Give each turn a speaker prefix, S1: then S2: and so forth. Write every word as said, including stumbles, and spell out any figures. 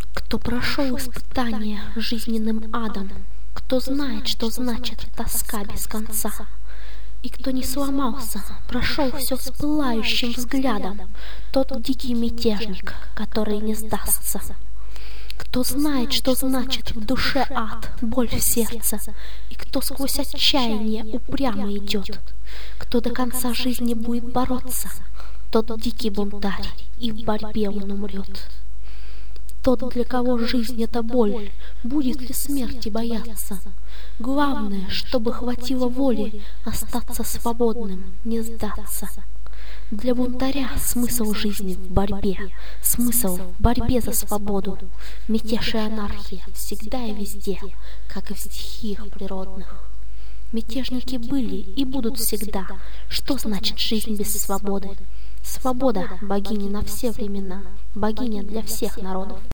S1: Кто прошел испытание жизненным адом, кто знает, что значит тоска без конца, и кто не сломался, прошел все с пылающим взглядом, тот дикий мятежник, который не сдастся. Кто знает, что значит в душе ад, боль в сердце, и кто сквозь отчаяние упрямо идет, кто до конца жизни будет бороться, тот дикий бунтарь, и в борьбе он умрет. Тот, для кого жизнь — это боль, будет ли смерти бояться? Главное, чтобы хватило воли остаться свободным, не сдаться. Для бунтаря смысл жизни в борьбе, смысл в борьбе за свободу. Мятеж и анархия всегда и везде, как и в стихиях природных. Мятежники были и будут всегда. Что значит жизнь без свободы? Свобода — богиня на все времена, богиня для всех народов.